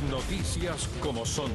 noticias como son.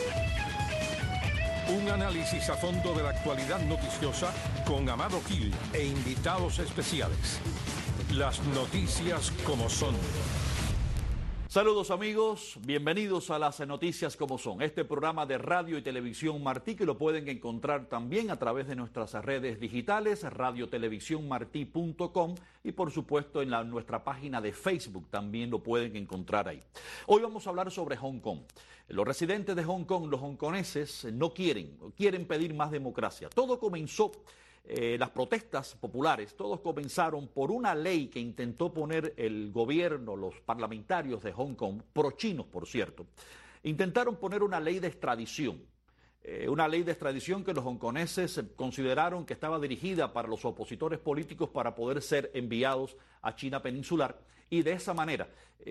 Un análisis a fondo de la actualidad noticiosa con Amado Gil e invitados especiales. Las noticias como son. Saludos amigos, bienvenidos a las noticias como son. Este programa de radio y televisión Martí que lo pueden encontrar también a través de nuestras redes digitales, radiotelevisiónmartí.com y por supuesto en nuestra página de Facebook también lo pueden encontrar ahí. Hoy vamos a hablar sobre Hong Kong. Los residentes de Hong Kong, los hongkoneses, no quieren pedir más democracia. Todo comenzó. Las protestas populares, todos comenzaron por una ley que intentó poner el gobierno, los parlamentarios de Hong Kong, pro-chinos por cierto, intentaron poner una ley de extradición que los hongkoneses consideraron que estaba dirigida para los opositores políticos para poder ser enviados a China peninsular y de esa manera,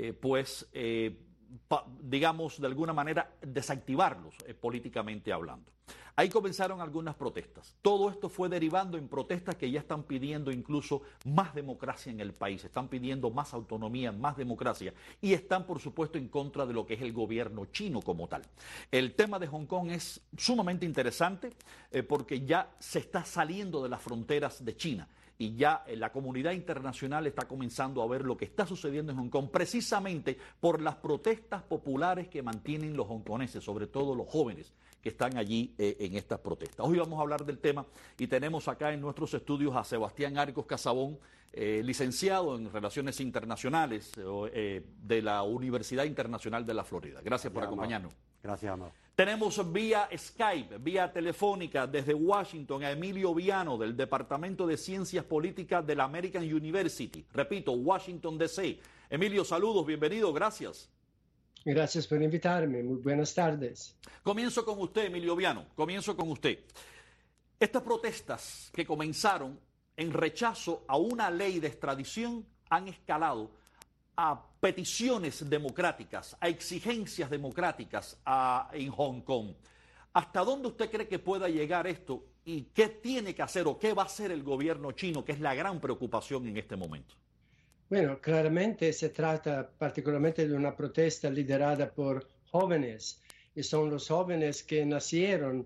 digamos, de alguna manera desactivarlos políticamente hablando. Ahí comenzaron algunas protestas. Todo esto fue derivando en protestas que ya están pidiendo incluso más democracia en el país, están pidiendo más autonomía, más democracia y están por supuesto en contra de lo que es el gobierno chino como tal. El tema de Hong Kong es sumamente interesante porque ya se está saliendo de las fronteras de China. Y ya la comunidad internacional está comenzando a ver lo que está sucediendo en Hong Kong precisamente por las protestas populares que mantienen los hongkoneses, sobre todo los jóvenes que están allí en estas protestas. Hoy vamos a hablar del tema y tenemos acá en nuestros estudios a Sebastián Arcos Casabón, licenciado en Relaciones Internacionales de la Universidad Internacional de la Florida. Gracias por acompañarnos. Gracias, Amado. Tenemos vía Skype, vía telefónica desde Washington a Emilio Viano del Departamento de Ciencias Políticas de la American University. Repito, Washington DC. Emilio, saludos, bienvenido, gracias. Gracias por invitarme, muy buenas tardes. Comienzo con usted, Emilio Viano, comienzo con usted. Estas protestas que comenzaron en rechazo a una ley de extradición han escalado a peticiones democráticas, a exigencias democráticas en Hong Kong. ¿Hasta dónde usted cree que pueda llegar esto y qué tiene que hacer o qué va a hacer el gobierno chino, que es la gran preocupación en este momento? Bueno, claramente se trata particularmente de una protesta liderada por jóvenes y son los jóvenes que nacieron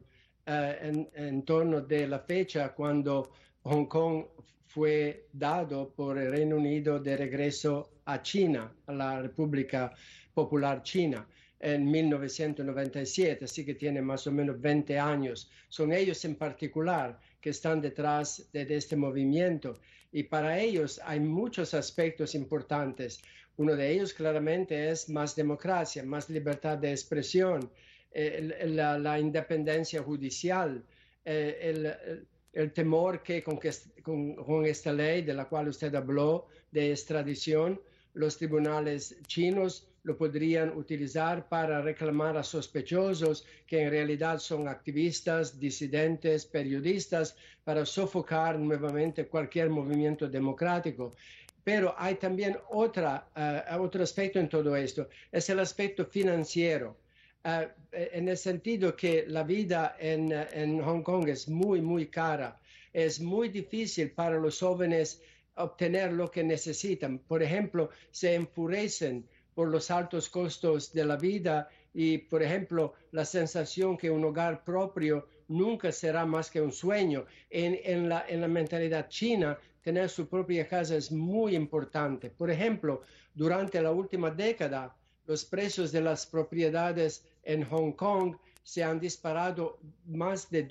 en torno de la fecha cuando Hong Kong fue dado por el Reino Unido de regreso a China, a la República Popular China, en 1997, así que tiene más o menos 20 años. Son ellos en particular que están detrás de este movimiento y para ellos hay muchos aspectos importantes. Uno de ellos claramente es más democracia, más libertad de expresión, la independencia judicial, el temor que con esta ley de la cual usted habló de extradición, los tribunales chinos lo podrían utilizar para reclamar a sospechosos que en realidad son activistas, disidentes, periodistas, para sofocar nuevamente cualquier movimiento democrático. Pero hay también otro aspecto en todo esto, es el aspecto financiero. En el sentido que la vida en Hong Kong es muy cara. Es muy difícil para los jóvenes obtener lo que necesitan. Por ejemplo, se enfurecen por los altos costos de la vida y, por ejemplo, la sensación que un hogar propio nunca será más que un sueño. En la mentalidad china, tener su propia casa es muy importante. Por ejemplo, durante la última década, los precios de las propiedades en Hong Kong se han disparado más de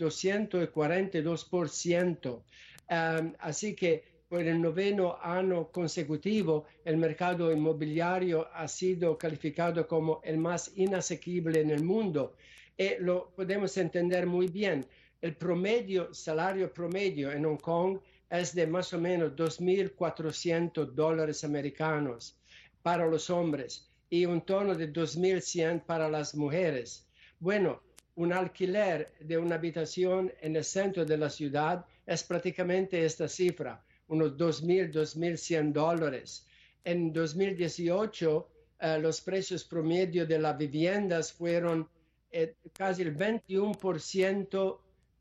242%. Así que por el 9º año consecutivo, el mercado inmobiliario ha sido calificado como el más inasequible en el mundo. Lo podemos entender muy bien. El salario promedio en Hong Kong es de más o menos $2.400 americanos para los hombres y un torno de 2.100 para las mujeres. Bueno, un alquiler de una habitación en el centro de la ciudad es prácticamente esta cifra, unos $2.100. En 2018, los precios promedio de las viviendas fueron casi el 21%,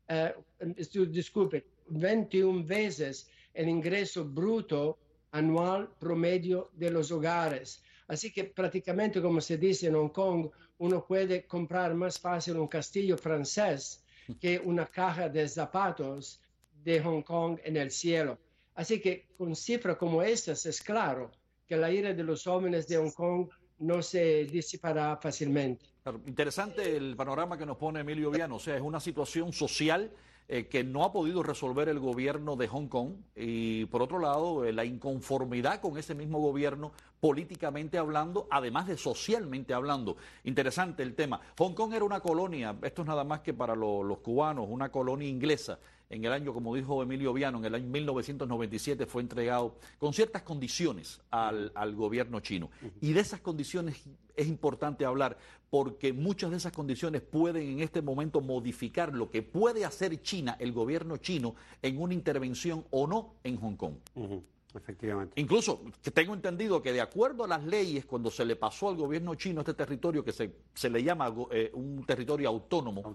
21 veces el ingreso bruto anual promedio de los hogares. Así que prácticamente, como se dice en Hong Kong, uno puede comprar más fácil un castillo francés que una caja de zapatos de Hong Kong en el cielo. Así que con cifras como estas es claro que la ira de los jóvenes de Hong Kong no se disipará fácilmente. Claro, interesante el panorama que nos pone Emilio Viano, o sea, es una situación social que no ha podido resolver el gobierno de Hong Kong y por otro lado la inconformidad con ese mismo gobierno políticamente hablando, además de socialmente hablando. Interesante el tema. Hong Kong era una colonia, esto es nada más que para los cubanos, una colonia inglesa. En el año, como dijo Emilio Viano, en el año 1997 fue entregado con ciertas condiciones al gobierno chino. Y de esas condiciones es importante hablar porque muchas de esas condiciones pueden en este momento modificar lo que puede hacer China, el gobierno chino, en una intervención o no en Hong Kong. Efectivamente. Incluso que tengo entendido que de acuerdo a las leyes, cuando se le pasó al gobierno chino este territorio que se le llama un territorio autónomo,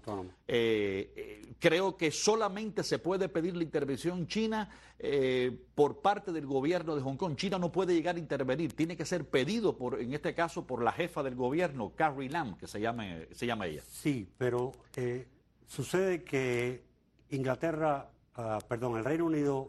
creo que solamente se puede pedir la intervención china por parte del gobierno de Hong Kong. China no puede llegar a intervenir, tiene que ser pedido, en este caso, por la jefa del gobierno, Carrie Lam, que se llama ella. Sí, pero sucede que Inglaterra, el Reino Unido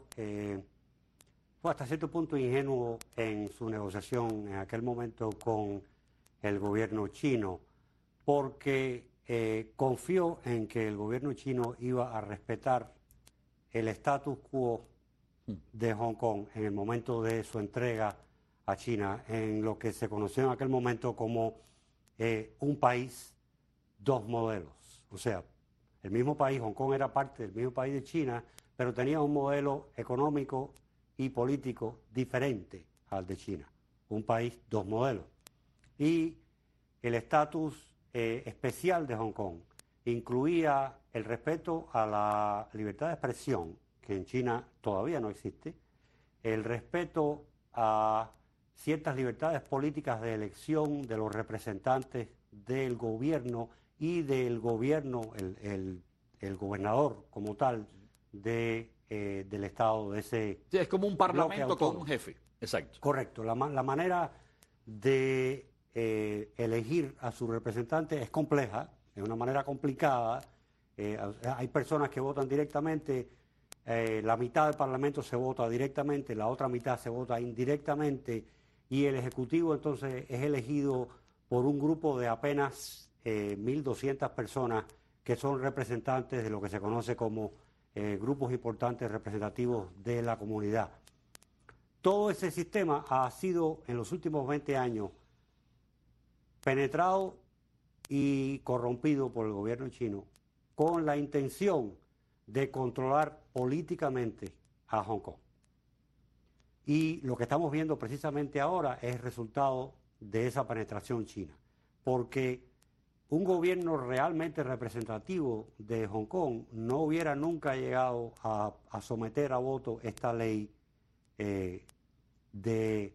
fue hasta cierto punto ingenuo en su negociación en aquel momento con el gobierno chino, porque confió en que el gobierno chino iba a respetar el status quo de Hong Kong en el momento de su entrega a China, en lo que se conoció en aquel momento como un país, dos modelos. O sea, el mismo país, Hong Kong era parte del mismo país de China, pero tenía un modelo económico y político diferente al de China. Un país, dos modelos. Y el estatus especial de Hong Kong incluía el respeto a la libertad de expresión, que en China todavía no existe, el respeto a ciertas libertades políticas de elección de los representantes del gobierno y del gobierno, el gobernador como tal, del Estado, de ese... Sí, es como un parlamento con un jefe, exacto. Correcto, la manera de elegir a su representante es compleja, es una manera complicada, hay personas que votan directamente, la mitad del Parlamento se vota directamente, la otra mitad se vota indirectamente y el Ejecutivo entonces es elegido por un grupo de apenas 1.200 personas que son representantes de lo que se conoce como grupos importantes representativos de la comunidad. Todo ese sistema ha sido en los últimos 20 años penetrado y corrompido por el gobierno chino con la intención de controlar políticamente a Hong Kong. Y lo que estamos viendo precisamente ahora es resultado de esa penetración china, porque un gobierno realmente representativo de Hong Kong no hubiera nunca llegado a someter a voto esta ley de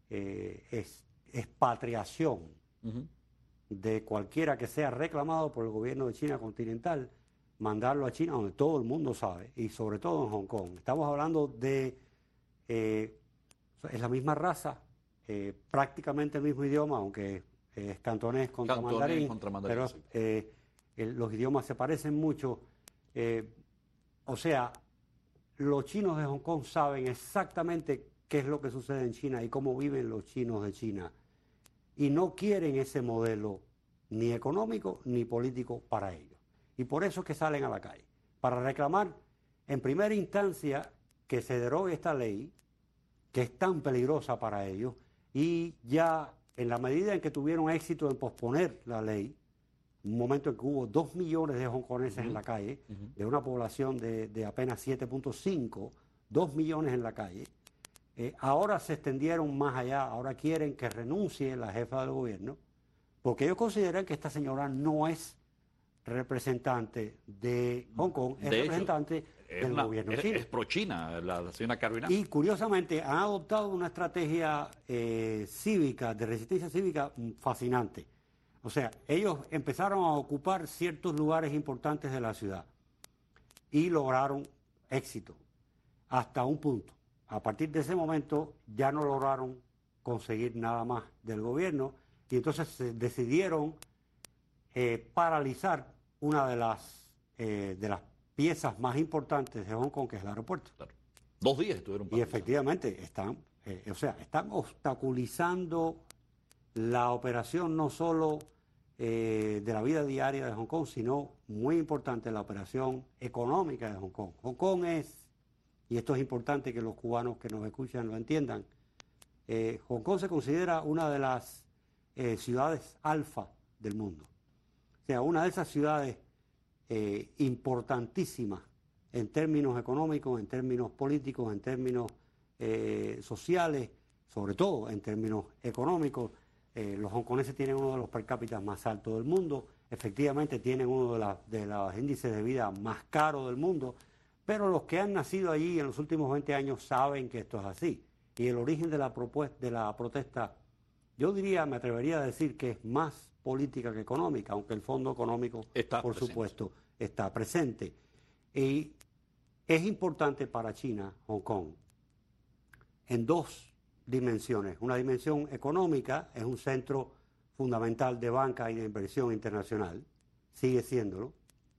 expatriación de cualquiera que sea reclamado por el gobierno de China continental, mandarlo a China donde todo el mundo sabe, y sobre todo en Hong Kong. Estamos hablando de, es la misma raza, prácticamente el mismo idioma, aunque es cantonés contra mandarín, pero los idiomas se parecen mucho. O sea, los chinos de Hong Kong saben exactamente qué es lo que sucede en China y cómo viven los chinos de China. Y no quieren ese modelo ni económico ni político para ellos. Y por eso es que salen a la calle, para reclamar en primera instancia que se derogue esta ley, que es tan peligrosa para ellos, y ya en la medida en que tuvieron éxito en posponer la ley, un momento en que hubo 2 millones de hongkoneses en la calle, de una población de apenas 7.5, 2 millones en la calle, ahora se extendieron más allá, ahora quieren que renuncie la jefa del gobierno, porque ellos consideran que esta señora no es representante de Hong Kong, es representante del gobierno chino. Es pro-China, la señora Carrie Lam. Y curiosamente han adoptado una estrategia cívica, de resistencia cívica fascinante. O sea, ellos empezaron a ocupar ciertos lugares importantes de la ciudad y lograron éxito hasta un punto. A partir de ese momento ya no lograron conseguir nada más del gobierno y entonces decidieron paralizar una de las piezas más importantes de Hong Kong, que es el aeropuerto. Claro. 2 días estuvieron Y paralizados. efectivamente están obstaculizando la operación no solo de la vida diaria de Hong Kong, sino muy importante la operación económica de Hong Kong. Hong Kong es, y esto es importante que los cubanos que nos escuchan lo entiendan, Hong Kong se considera una de las ciudades alfa del mundo. O sea, una de esas ciudades importantísimas en términos económicos, en términos políticos, en términos sociales, sobre todo en términos económicos. Los hongkoneses tienen uno de los per cápita más altos del mundo, efectivamente tienen uno de los índices de vida más caros del mundo, pero los que han nacido allí en los últimos 20 años saben que esto es así. Y el origen de la protesta, yo diría, me atrevería a decir que es más política que económica, aunque el fondo económico, por supuesto, está presente. Y es importante para China, Hong Kong, en 2 dimensiones. Una dimensión económica, es un centro fundamental de banca y de inversión internacional, sigue siéndolo,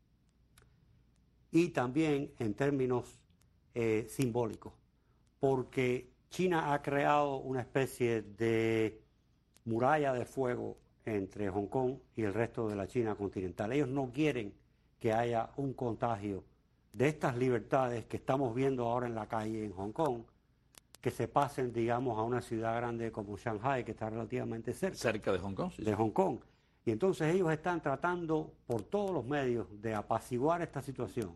y también en términos simbólicos, porque China ha creado una especie de muralla de fuego entre Hong Kong y el resto de la China continental. Ellos no quieren que haya un contagio de estas libertades que estamos viendo ahora en la calle en Hong Kong, que se pasen, digamos, a una ciudad grande como Shanghai, que está relativamente cerca de Hong Kong. Sí, de Hong Kong. Y entonces ellos están tratando por todos los medios de apaciguar esta situación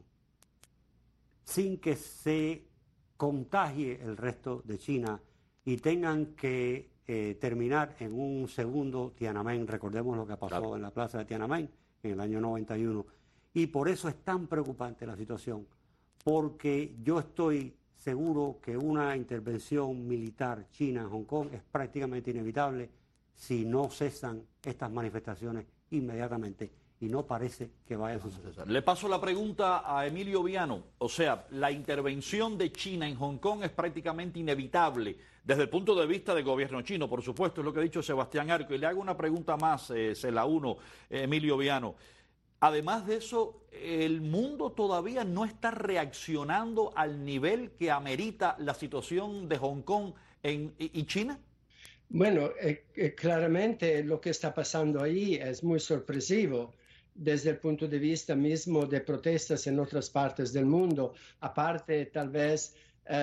sin que se contagie el resto de China y tengan que terminar en un segundo Tiananmen. Recordemos lo que pasó en la plaza de Tiananmen en el año 91. Y por eso es tan preocupante la situación, porque yo estoy seguro que una intervención militar china en Hong Kong es prácticamente inevitable si no cesan estas manifestaciones inmediatamente, y no parece que vaya a suceder. Le paso la pregunta a Emilio Viano. O sea, la intervención de China en Hong Kong es prácticamente inevitable desde el punto de vista del gobierno chino, por supuesto, es lo que ha dicho Sebastián Arco. Y le hago una pregunta más, se la uno, Emilio Viano. Además de eso, el mundo todavía no está reaccionando al nivel que amerita la situación de Hong Kong y China. Bueno, claramente lo que está pasando ahí es muy sorpresivo desde el punto de vista mismo de protestas en otras partes del mundo. Aparte, tal vez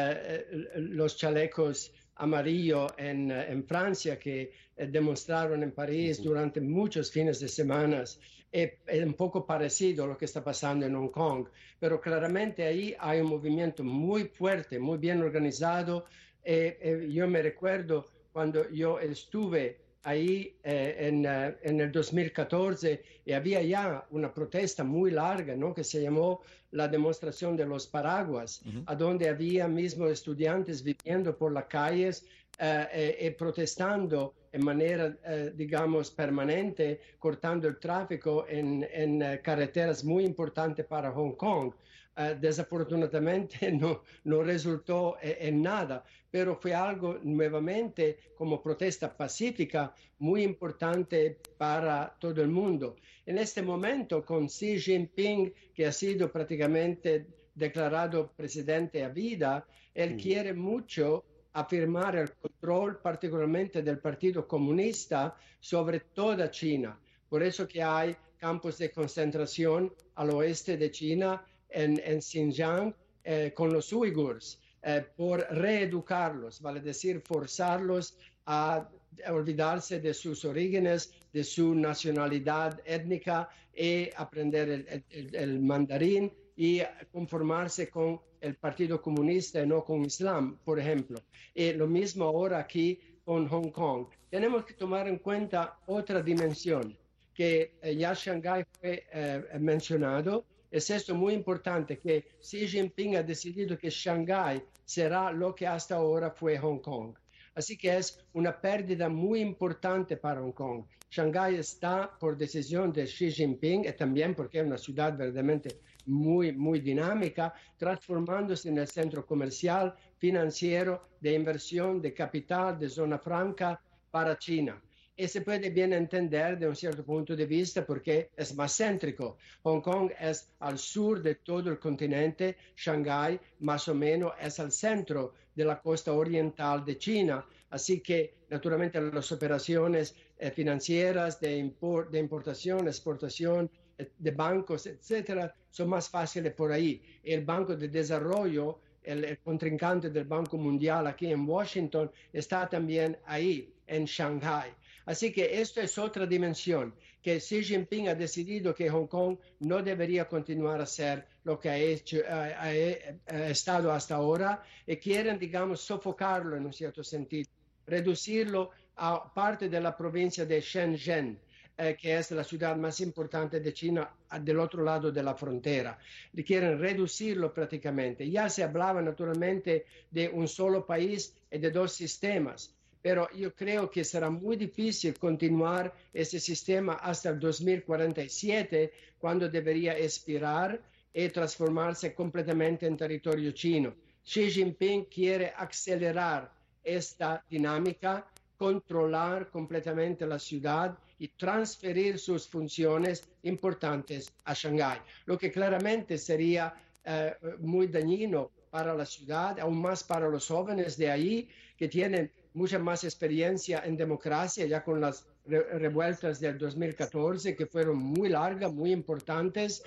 los chalecos amarillos en Francia que demostraron en París durante muchos fines de semana. Es un poco parecido a lo que está pasando en Hong Kong, pero claramente ahí hay un movimiento muy fuerte, muy bien organizado. Yo me recuerdo cuando yo estuve ahí en el 2014 y había ya una protesta muy larga, ¿no?, que se llamó la demostración de los paraguas, a donde había mismo estudiantes viviendo por las calles protestando en manera, digamos, permanente, cortando el tráfico en carreteras muy importantes para Hong Kong. Desafortunadamente no resultó en nada, pero fue algo nuevamente como protesta pacífica muy importante para todo el mundo. En este momento, con Xi Jinping, que ha sido prácticamente declarado presidente a vida, él quiere mucho afirmar el control particularmente del Partido Comunista sobre toda China. Por eso que hay campos de concentración al oeste de China, en Xinjiang, con los uigures, por reeducarlos, vale decir, forzarlos a olvidarse de sus orígenes, de su nacionalidad étnica y aprender el mandarín y conformarse con el Partido Comunista y no con Islam, por ejemplo. Y lo mismo ahora aquí con Hong Kong. Tenemos que tomar en cuenta otra dimensión, que ya Shanghái fue mencionado. Es esto muy importante, que Xi Jinping ha decidido que Shanghái será lo que hasta ahora fue Hong Kong. Así que es una pérdida muy importante para Hong Kong. Shanghái está por decisión de Xi Jinping y también porque es una ciudad verdaderamente muy dinámica, transformándose en el centro comercial, financiero, de inversión, de capital, de zona franca para China. Y se puede bien entender de un cierto punto de vista porque es más céntrico. Hong Kong es al sur de todo el continente, Shanghái más o menos es al centro de la costa oriental de China. Así que, naturalmente, las operaciones financieras de importación, exportación, de bancos, etcétera, son más fáciles por ahí. El Banco de Desarrollo, el contrincante del Banco Mundial aquí en Washington, está también ahí, en Shanghái. Así que esto es otra dimensión, que Xi Jinping ha decidido que Hong Kong no debería continuar a ser lo que ha estado hasta ahora y quieren, digamos, sofocarlo en un cierto sentido, reducirlo a parte de la provincia de Shenzhen, que es la ciudad más importante de China del otro lado de la frontera. Quieren reducirlo prácticamente. Ya se hablaba naturalmente de un solo país y de dos sistemas, pero yo creo que será muy difícil continuar ese sistema hasta el 2047, cuando debería expirar y transformarse completamente en territorio chino. Xi Jinping quiere acelerar esta dinámica, controlar completamente la ciudad y transferir sus funciones importantes a Shanghái, lo que claramente sería muy dañino para la ciudad, aún más para los jóvenes de ahí, que tienen mucha más experiencia en democracia, ya con las revueltas del 2014, que fueron muy largas, muy importantes,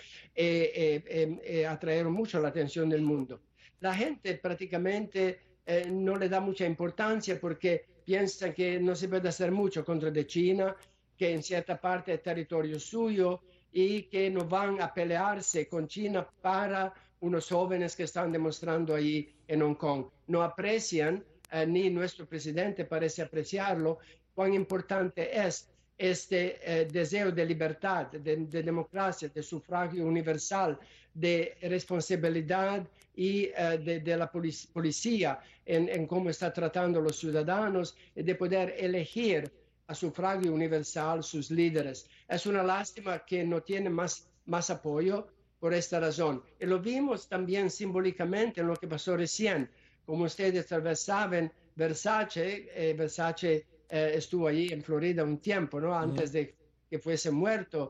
atrajeron mucho la atención del mundo. La gente prácticamente no le da mucha importancia porque piensan que no se puede hacer mucho contra de China, que en cierta parte es territorio suyo y que no van a pelearse con China para unos jóvenes que están demostrando ahí en Hong Kong. No aprecian, ni nuestro presidente parece apreciarlo, cuán importante es este deseo de libertad, de democracia, de sufragio universal, de responsabilidad y de la policía en cómo está tratando a los ciudadanos y de poder elegir a sufragio universal sus líderes. Es una lástima que no tiene más apoyo por esta razón. Y lo vimos también simbólicamente en lo que pasó recién. Como ustedes tal vez saben, Versace estuvo allí en Florida un tiempo, ¿no? Antes de que fuese muerto.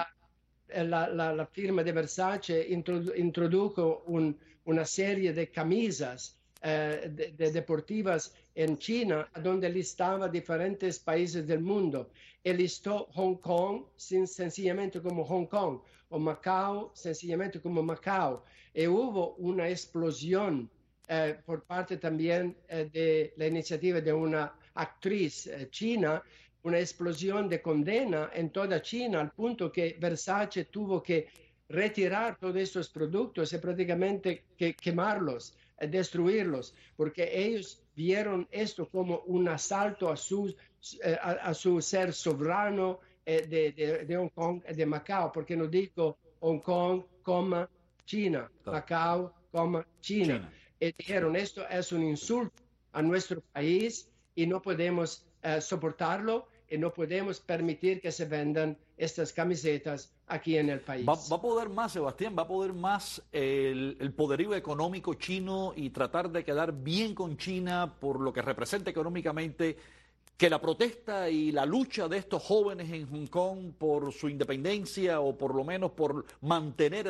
La firma de Versace introdujo una serie de camisas deportivas en China, donde listaba diferentes países del mundo. Y listó Hong Kong sencillamente como Hong Kong, o Macao sencillamente como Macao. Y hubo una explosión por parte también de la iniciativa de una actriz china, una explosión de condena en toda China, al punto que Versace tuvo que retirar todos estos productos y prácticamente quemarlos, destruirlos, porque ellos vieron esto como un asalto a su ser soberano de Hong Kong y de Macao, porque no digo Hong Kong, China, Macao, China. Dijeron, esto es un insulto a nuestro país y no podemos soportarlo y no podemos permitir que se vendan estas camisetas aquí en el país. ¿Va a poder más, Sebastián? ¿Va a poder más el poderío económico chino y tratar de quedar bien con China por lo que representa económicamente que la protesta y la lucha de estos jóvenes en Hong Kong por su independencia o por lo menos por mantener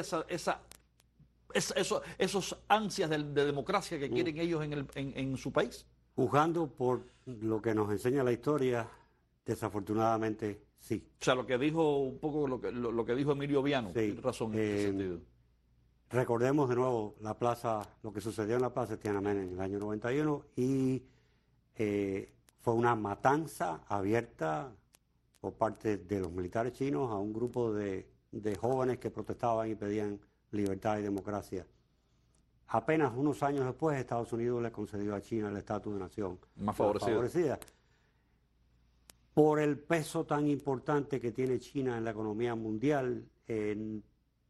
esos ansias de democracia que quieren ellos en su país? Juzgando por lo que nos enseña la historia, desafortunadamente sí. O sea, lo que dijo un poco lo que dijo Emilio Viano, sí. Tiene razón en ese sentido. Recordemos de nuevo lo que sucedió en la plaza de Tiananmen en el año 91 y fue una matanza abierta por parte de los militares chinos a un grupo de jóvenes que protestaban y pedían libertad y democracia. Apenas unos años después, Estados Unidos le concedió a China el estatus de nación más favorecida. Por el peso tan importante que tiene China en la economía mundial, en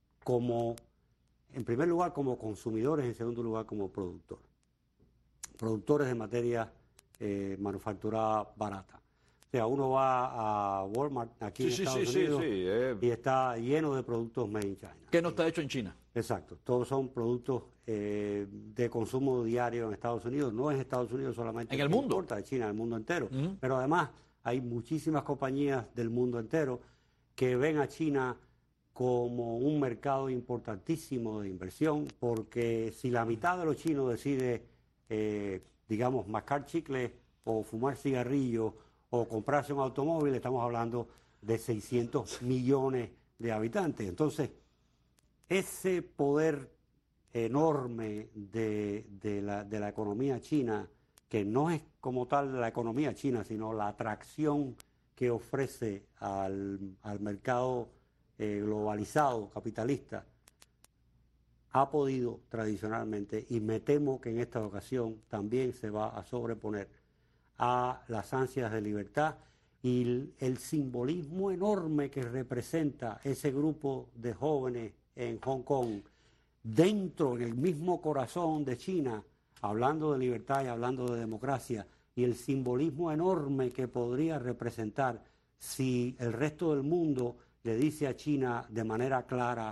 primer lugar como consumidores, en segundo lugar como productores de materia manufacturada barata. O sea, uno va a Walmart aquí en Estados Unidos y está lleno de productos made in China. Que no está hecho en China. Exacto, todos son productos de consumo diario en Estados Unidos, no en Estados Unidos solamente. En el mundo. Importa de China, en el mundo entero. Pero además hay muchísimas compañías del mundo entero que ven a China como un mercado importantísimo de inversión, porque si la mitad de los chinos decide, digamos, mascar chicle o fumar cigarrillos o comprarse un automóvil, estamos hablando de 600 millones de habitantes. Entonces, ese poder enorme de la economía china, que no es como tal la economía china, sino la atracción que ofrece al mercado globalizado, capitalista, ha podido tradicionalmente, y me temo que en esta ocasión también se va a sobreponer a las ansias de libertad y el simbolismo enorme que representa ese grupo de jóvenes en Hong Kong, dentro, en el mismo corazón de China, hablando de libertad y hablando de democracia, y el simbolismo enorme que podría representar si el resto del mundo le dice a China de manera clara,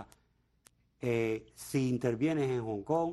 si intervienes en Hong Kong,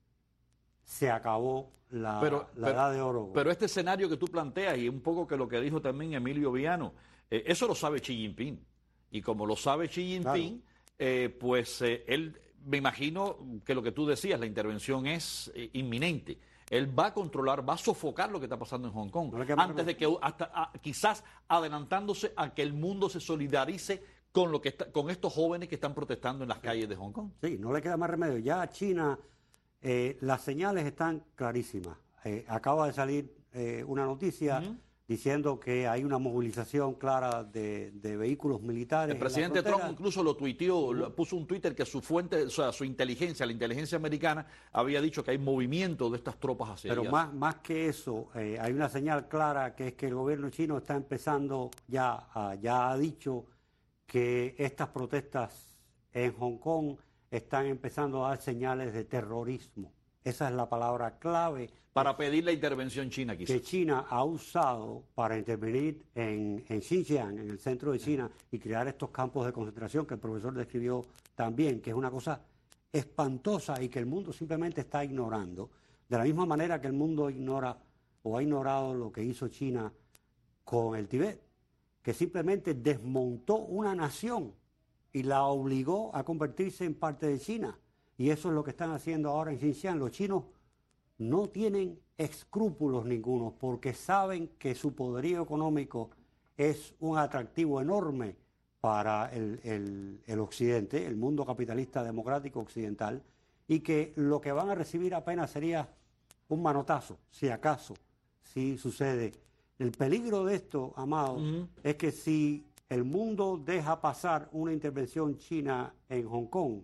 se acabó la edad de oro. Pero este escenario que tú planteas, y un poco que lo que dijo también Emilio Viano, eso lo sabe Xi Jinping. Y como lo sabe Xi Jinping, claro, él, me imagino que lo que tú decías, la intervención es inminente. Él va a controlar, va a sofocar lo que está pasando en Hong Kong, antes de que, quizás adelantándose a que el mundo se solidarice con estos jóvenes que están protestando en las calles de Hong Kong. Sí, no le queda más remedio. Ya China, las señales están clarísimas. Acaba de salir una noticia diciendo que hay una movilización clara de vehículos militares. El presidente Trump incluso lo tuiteó, puso un Twitter que su fuente, o sea, su inteligencia, la inteligencia americana, había dicho que hay movimiento de estas tropas hacia Pero allá. más que eso, hay una señal clara que es que el gobierno chino está empezando, ya ha dicho que estas protestas en Hong Kong están empezando a dar señales de terrorismo. Esa es la palabra clave. Para pedir la intervención china, quizás. Que China ha usado para intervenir en Xinjiang, en el centro de China, y crear estos campos de concentración que el profesor describió también, que es una cosa espantosa y que el mundo simplemente está ignorando. De la misma manera que el mundo ignora o ha ignorado lo que hizo China con el Tíbet, que simplemente desmontó una nación y la obligó a convertirse en parte de China. Y eso es lo que están haciendo ahora en Xinjiang. Los chinos no tienen escrúpulos ninguno porque saben que su poderío económico es un atractivo enorme para el Occidente, el mundo capitalista democrático occidental, y que lo que van a recibir apenas sería un manotazo, si acaso, si sucede. El peligro de esto, Amado, es que si el mundo deja pasar una intervención china en Hong Kong,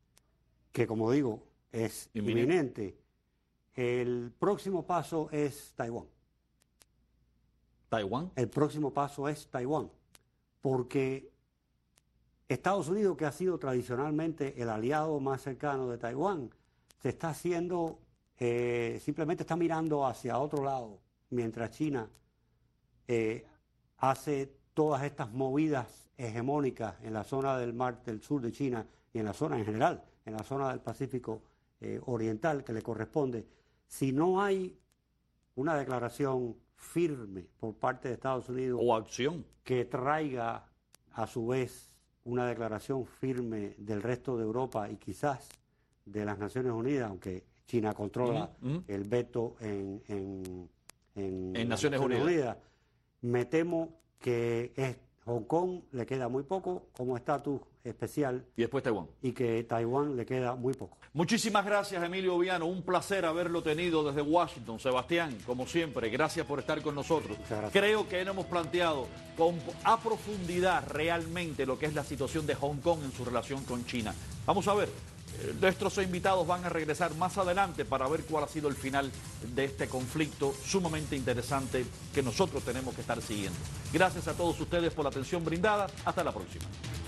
que como digo, es inminente, el próximo paso es Taiwán. ¿Taiwán? El próximo paso es Taiwán, porque Estados Unidos, que ha sido tradicionalmente el aliado más cercano de Taiwán, se está haciendo, simplemente está mirando hacia otro lado, mientras China hace todas estas movidas hegemónicas en la zona del mar del sur de China y en la zona en general, en la zona del Pacífico oriental que le corresponde. Si no hay una declaración firme por parte de Estados Unidos o acción que traiga a su vez una declaración firme del resto de Europa y quizás de las Naciones Unidas, aunque China controla el veto en Naciones Unidas, me temo que Hong Kong le queda muy poco como estatus especial. Y después Taiwán. Y que Taiwán le queda muy poco. Muchísimas gracias, Emilio Viano. Un placer haberlo tenido desde Washington. Sebastián, como siempre, gracias por estar con nosotros. Creo que hemos planteado a profundidad realmente lo que es la situación de Hong Kong en su relación con China. Vamos a ver. Nuestros invitados van a regresar más adelante para ver cuál ha sido el final de este conflicto sumamente interesante que nosotros tenemos que estar siguiendo. Gracias a todos ustedes por la atención brindada. Hasta la próxima.